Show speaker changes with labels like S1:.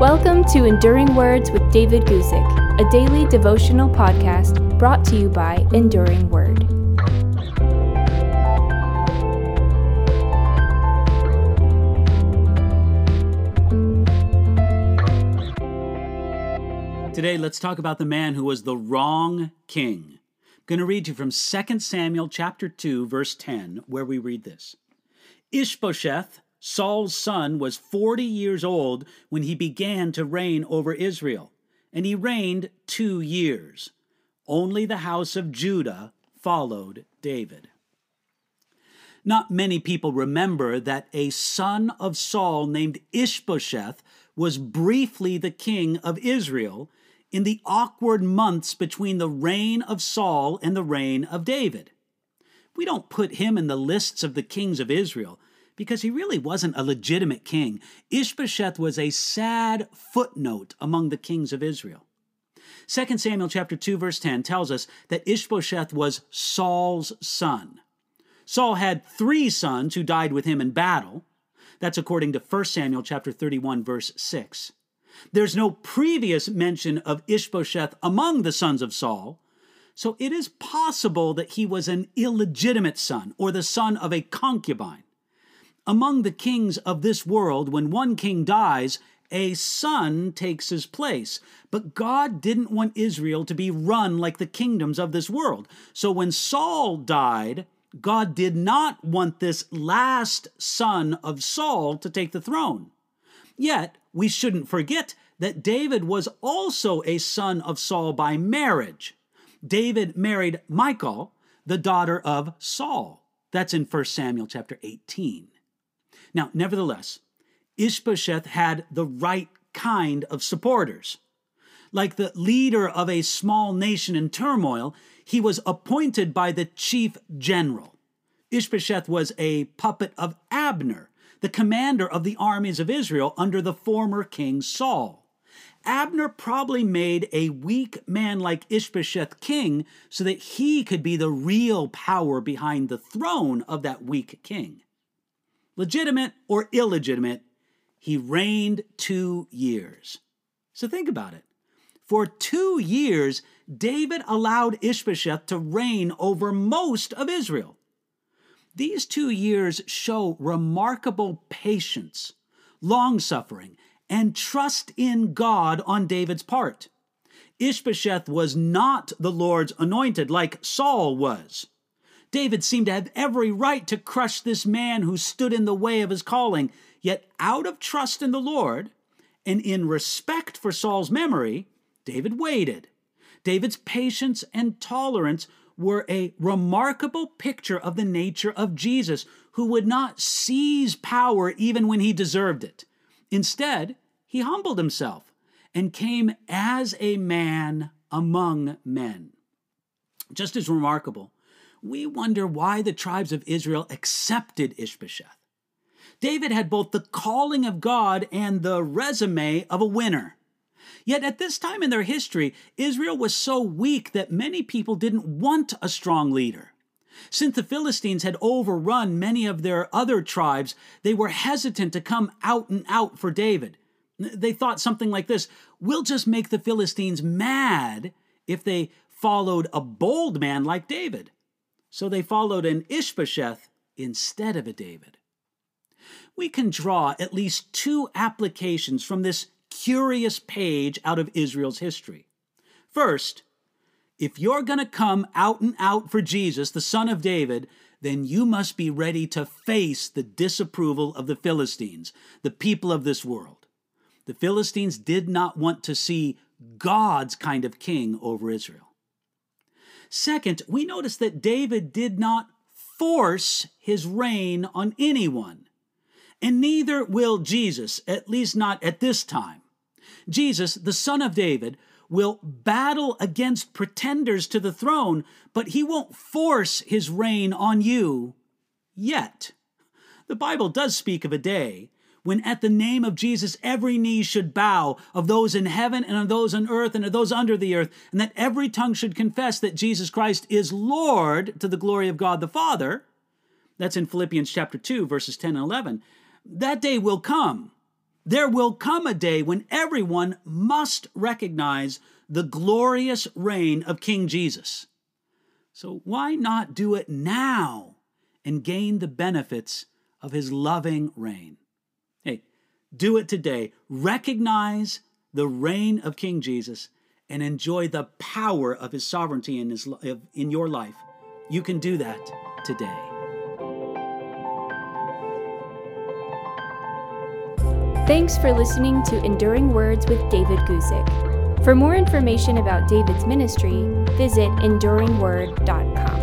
S1: Welcome to Enduring Words with David Guzik, a daily devotional podcast brought to you by Enduring Word.
S2: Today, let's talk about the man who was the wrong king. I'm going to read you from 2 Samuel chapter 2, verse 10, where we read this. Ishbosheth, Saul's son, was 40 years old when he began to reign over Israel, and he reigned 2 years. Only the house of Judah followed David. Not many people remember that a son of Saul named Ishbosheth was briefly the king of Israel in the awkward months between the reign of Saul and the reign of David. We don't put him in the lists of the kings of Israel because he really wasn't a legitimate king. Ishbosheth was a sad footnote among the kings of Israel. 2 Samuel chapter 2, verse 10 tells us that Ishbosheth was Saul's son. Saul had 3 sons who died with him in battle. That's according to 1 Samuel chapter 31, verse 6. There's no previous mention of Ishbosheth among the sons of Saul, so it is possible that he was an illegitimate son or the son of a concubine. Among the kings of this world, when one king dies, a son takes his place. But God didn't want Israel to be run like the kingdoms of this world. So when Saul died, God did not want this last son of Saul to take the throne. Yet, we shouldn't forget that David was also a son of Saul by marriage. David married Michal, the daughter of Saul. That's in 1 Samuel chapter 18. Now, nevertheless, Ishbosheth had the right kind of supporters. Like the leader of a small nation in turmoil, he was appointed by the chief general. Ishbosheth was a puppet of Abner, the commander of the armies of Israel under the former king Saul. Abner probably made a weak man like Ishbosheth king so that he could be the real power behind the throne of that weak king. Legitimate or illegitimate, he reigned 2 years. So think about it. For 2 years, David allowed Ishbosheth to reign over most of Israel. These 2 years show remarkable patience, long-suffering, and trust in God on David's part. Ishbosheth was not the Lord's anointed like Saul was. David seemed to have every right to crush this man who stood in the way of his calling, yet out of trust in the Lord and in respect for Saul's memory, David waited. David's patience and tolerance were a remarkable picture of the nature of Jesus, who would not seize power even when he deserved it. Instead, he humbled himself and came as a man among men. Just as remarkable, we wonder why the tribes of Israel accepted Ishbosheth. David had both the calling of God and the resume of a winner. Yet at this time in their history, Israel was so weak that many people didn't want a strong leader. Since the Philistines had overrun many of their other tribes, they were hesitant to come out and out for David. They thought something like this: we'll just make the Philistines mad if they followed a bold man like David. So they followed an Ishbosheth instead of a David. We can draw at least 2 applications from this curious page out of Israel's history. First, if you're going to come out and out for Jesus, the son of David, then you must be ready to face the disapproval of the Philistines, the people of this world. The Philistines did not want to see God's kind of king over Israel. Second, we notice that David did not force his reign on anyone, and neither will Jesus, at least not at this time. Jesus, the son of David, will battle against pretenders to the throne, but he won't force his reign on you yet. The Bible does speak of a day when at the name of Jesus every knee should bow, of those in heaven and of those on earth and of those under the earth, and that every tongue should confess that Jesus Christ is Lord to the glory of God the Father. That's in Philippians chapter 2, verses 10 and 11. That day will come, There will come a day when everyone must recognize the glorious reign of King Jesus. So why not do it now and gain the benefits of his loving reign? Hey, do it today. Recognize the reign of King Jesus and enjoy the power of his sovereignty in your life. You can do that today.
S1: Thanks for listening to Enduring Words with David Guzik. For more information about David's ministry, visit enduringword.com.